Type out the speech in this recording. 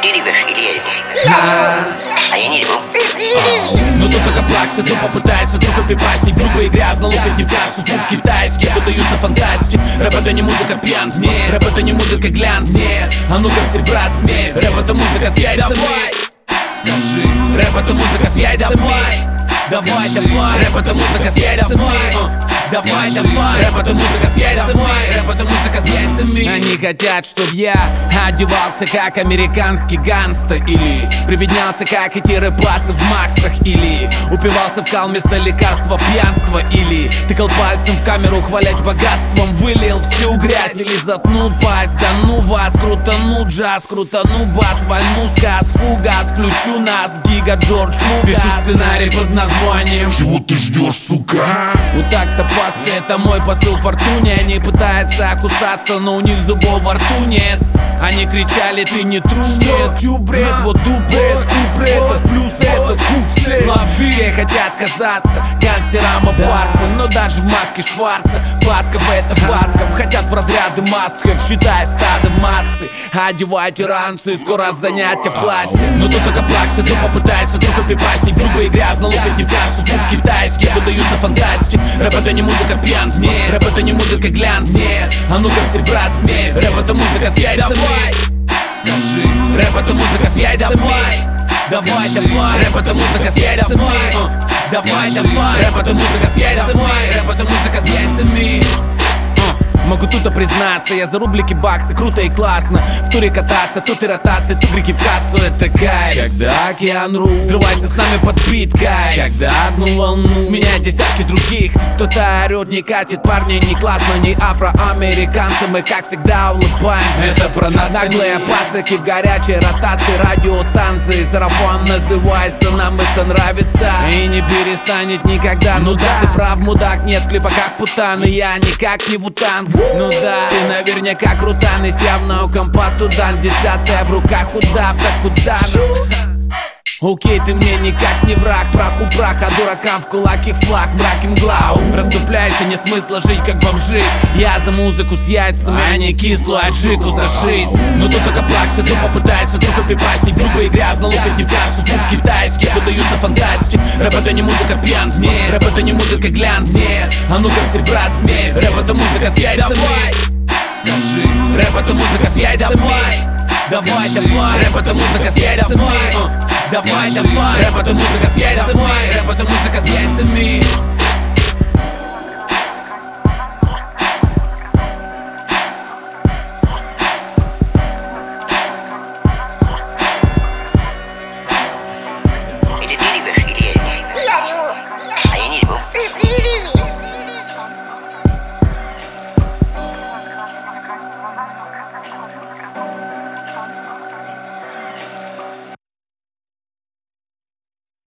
Ты ревешь или я реву? А я не реву. Но тут только плаксы, тупо пытается друг копипастить. Грубо и грязно лупить не в кассу. Тут китайский, выдаются фантастики. Рэп это не музыка пьянств, нет. Рэп это не музыка глянц, нет. А ну-ка все, брат, вместе. Рэп это музыка с яйцами. Скажи, рэп это музыка с яйцами. Давай, давай, рэп это музыка с яйцами. Давай, давай, рэп это музыка с яйцами. Рэп это музыка с яйцами. Они хотят, чтоб я одевался как американский гангста, или прибеднялся как эти рэпасы в максах, или упивался в кал вместо лекарства пьянства, или тыкал пальцем в камеру, хвалясь богатством, вылил всю грязь, или заткнул пасть. Да ну вас, крутану джаз, крутану бас, вальну сказ, фугас, включу нас, Гига Джордж Лукас. Пишу сценарий под названием «Чего ты ждешь, сука?» У такта пацы, это мой посыл фортуне. Они пытаются кусаться, но у них зубов во рту нет. Они кричали, ты не тру, нет, тюбред, вот дублет, купрет, этот плюс, этот куб вслед. Лови, все хотят казаться гангстерам опасным, но даже в маске Шварца Басков это Басков, хотят в разряды мастках, считай стадо массы. Одевайте ранцы, скоро занятия в классе. Но тут только плаксы, тупо пытается друг копипастить. Грубо и грязно лупить не в кассу. Тут китайский, выдаются фантастики. Рэп это не музыка пьянств, нет. Рэп это не музыка глянц, нет. А ну-ка все, брат, вместе. Рэп это музыка с яйцами. Скажи, рэп это музыка с яйцами. Давай, давай, рэп это музыка с яйцами. Давай, давай, рэп это музыка с яйцами. Рэп это музыка с яйцами. Могу тут признаться, я за рублики баксы, круто и классно. В туре кататься, тут и ротация, тут греки в кассу, это кайф. Когда океан ру взрывается с нами под бит, кайф. Когда одну волну сменяет десятки других. Кто-то орёт, не катит, парни не классно, не афроамериканцы. Мы как всегда улыбаемся. Это про нас. Наглые пацаки в горячей ротации радиостанции. Сарафан называется, нам это нравится и не перестанет никогда. Ну да, ты прав, мудак, нет в клипах как путаны. Я никак не вутан. Ну да, ты наверняка крутан, из явно у компа туда. Десятая в руках удав, так куда же? Окей, ты мне никак не враг, праху прах, а дуракам в кулаки флаг, мрак и мгла. Расступляйся, нет смысла жить как бомжи. Я за музыку с яйцами, а не кислую аджику за жизнь. Но тут только плаксы, тупо пытается друг копипастить. Грубо и грязно лупить не в кассу. Тут китайский, выдаются фантастики. Рэп это не музыка пьянств, нет. Рэп это не музыка глянц, нет. А ну-ка все, брат, вместе. Рэп это музыка с яйцами. Скажи, рэп это музыка с яйцами. Давай, давай, рэп это музыка с яйцами. Давай, давай, рэп это музыка с яйцами. Рэп это музыка с яйцами.